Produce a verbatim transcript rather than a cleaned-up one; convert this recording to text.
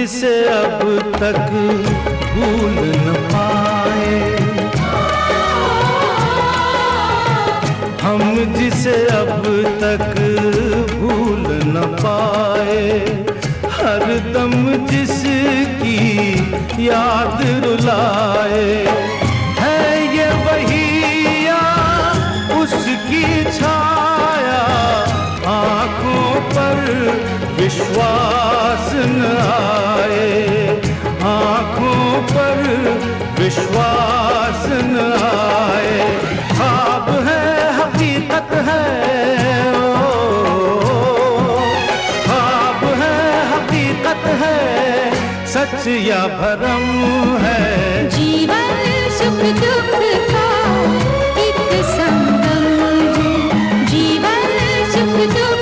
जिसे अब तक भूल न पाए, हम जिसे अब तक भूल न पाए, हर दम जिसकी याद रुलाए। है ये वही या उसकी छाया, आँखों पर विश्वास न आए, आँखों पर विश्वास न आए। ख्वाब है हकीकत है, ओ ख्वाब है हकीकत है, सच या भरम है। जीवन सुख दुख का एक संगम है, जीवन सुख दुख